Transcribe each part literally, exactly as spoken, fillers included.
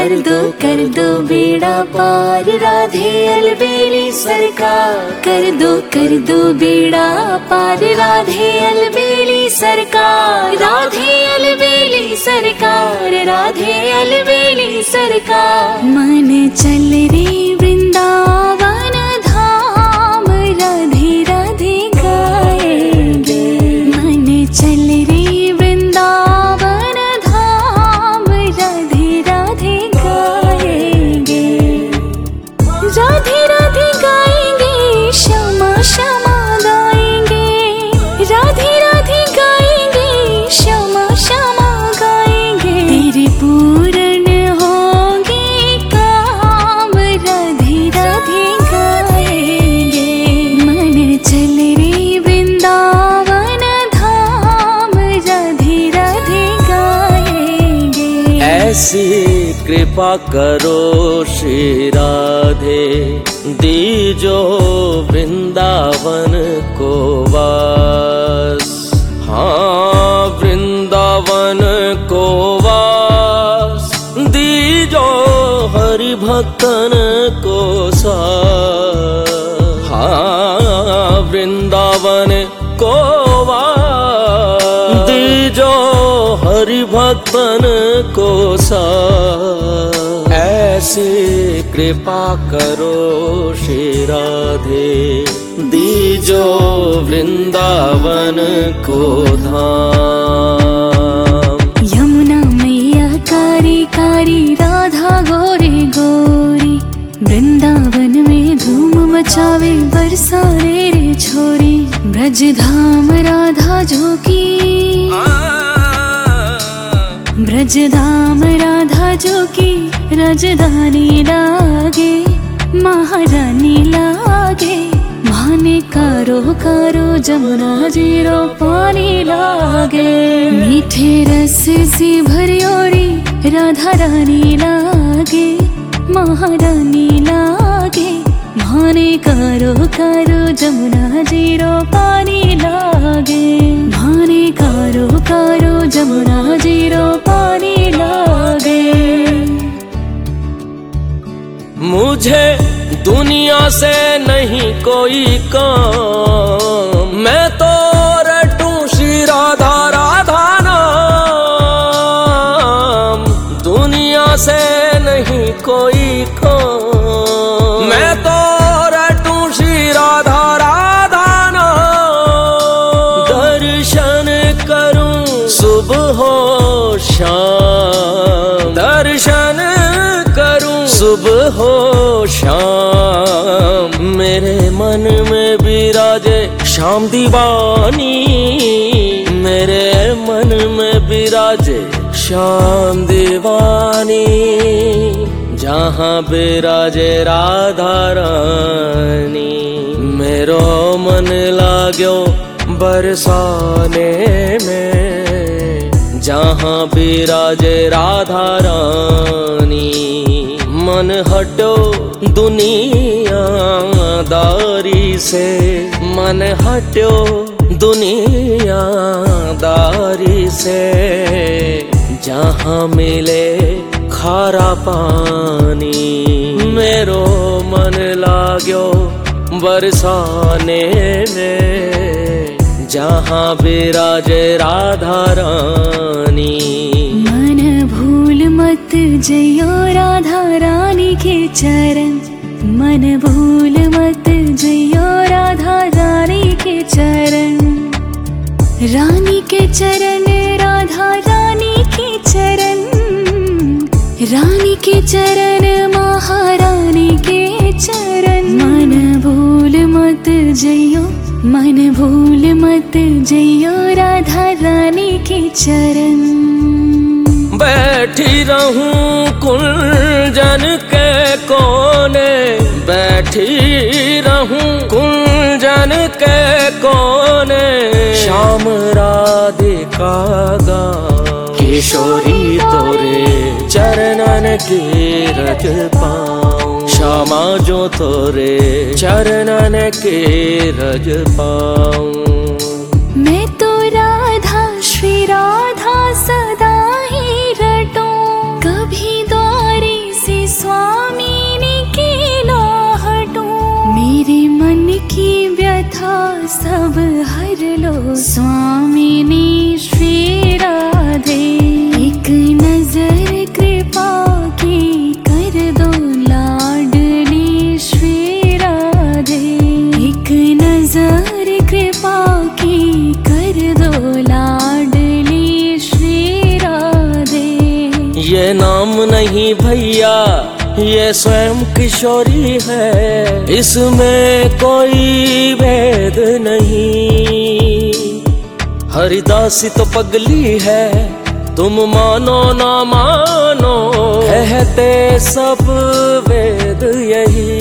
कर दो कर दो बेड़ा पार राधे अलबेली सरकार। कर दो कर दो बेड़ा पार राधे अलबेली सरकार। राधे अलबेली सरकार, राधे अलबेली सरकार। मन चल रे वृंदावन धाम, राधे राधे गाएंगे। मन चल रे वृंदावन धाम, राधे राधे गाएंगे। राधे राधे गाएंगे, श्यामा श्यामा गाएंगे। राधे राधे गाएंगे, श्यामा श्यामा गाएंगे। तेरे पूर्ण होंगे काम, राधे राधे गाएंगे। मन चल रे वृंदावन धाम, राधे राधे गाएंगे। ऐसी कृपा करो श्री राधे, दीजो वृंदावन को वास। हाँ वृंदावन को वास, दीजो हरि भक्तन को सास। हाँ वृंदावन को वास, दीजो हरि भक्तन को सास। ऐसी कृपा करो श्री राधे, दीजो वृंदावन को धाम। यमुना मैया कारी कारी, राधा गोरी गोरी। वृंदावन में धूम मचावे, बरसाने रे छोरी। ब्रज धाम राधा जो की, ब्रज धाम राधा जो की। राजधानी लागे, महारानी लागे। भाने कारो कारो, जमुना जीरो पानी लागे। मीठे रस सी भरियोरी, राधा रानी लागे, महारानी लागे। भाने कारो कारो, जमुना जीरो पानी लागे। भाने कारो कारो, जमुना जीरो पानी लागे। मुझे दुनिया से नहीं कोई काम, मैं तो रटूं श्री राधा राधा नाम। दुनिया से नहीं कोई काम, मैं तो रटूं श्री राधा राधा नाम। दर्शन करूं सुबह हो शाम, दर्शन करूं सुबह हो शाम। मेरे मन में विराजे श्याम दीवानी, मेरे मन में विराजे श्याम दीवानी। जहाँ विराजे राधा रानी, मेरो मन लाग्यो बरसाने में। जहाँ विराजे राधा रानी, मन हटो दुनिया दारी से। मन हटो दुनिया दारी से। जहाँ मिले खारा पानी, मेरो मन लाग्यो बरसाने में। जहाँ विराजे राधा रानी। मन भूल मत जइयो राधा रानी के चरण। मन भूल मत जइयो राधा रानी के चरण। रानी के चरण, राधा रानी के चरण। रानी के चरण, महारानी के चरण। मन भूल मत जइयो, मन भूल मत जइयो राधा रानी के चरण। बैठी रहूं कुंजन के कोने, बैठी रहूं कुंजन के कोने। श्याम राधिका गाऊं, किशोरी तोरे चरणन की रज पाऊं। श्यामा जो तोरे चरणन के रज पाऊं। मैं तो राधा श्री राधा सदा ही रटूं, कभी द्वारी व्यथा सब हर लो स्वामिनी श्री राधे। एक नजर कृपा की कर दो लाडली श्री राधे। एक नजर कृपा की कर दो लाडली श्री राधे। ये नाम नहीं भैया ये स्वयं किशोरी है, इसमें कोई भेद नहीं। हरिदासी तो पगली है तुम मानो ना मानो, कहते सब वेद यही।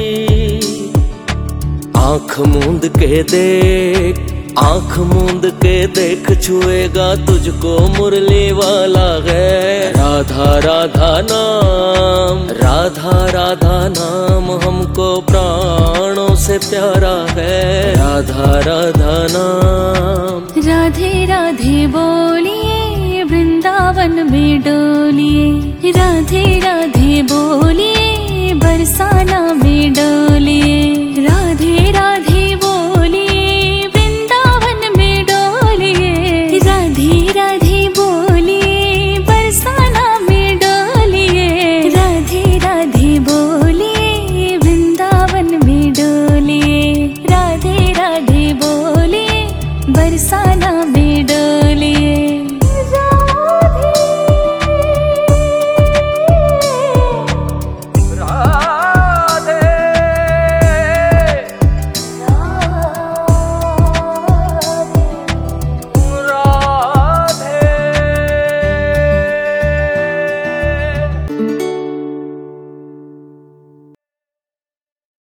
आंख मूंद के देख, आंख मूंद के देख, छुएगा तुझको मुरली वाला है। राधा राधा नाम, राधा राधा नाम हमको प्राणों से प्यारा है। राधा राधा नाम। राधे राधे बोलिए वृंदावन में डोलिए। राधे राधे बोलिए बरसाना में डोलिए।